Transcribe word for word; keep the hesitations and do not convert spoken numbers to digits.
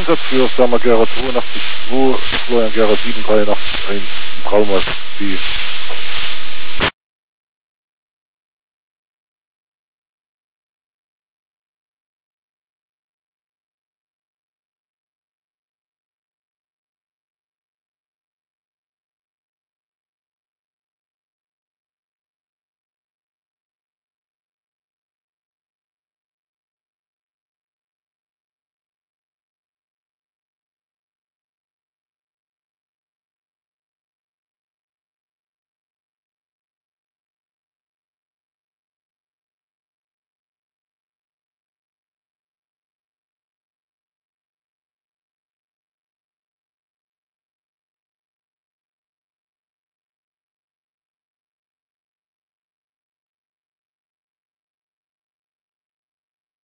Einsatz für Stammer Gera zweiundachtzig zwei, Florian Gera sieben drei acht eins, Trauma, die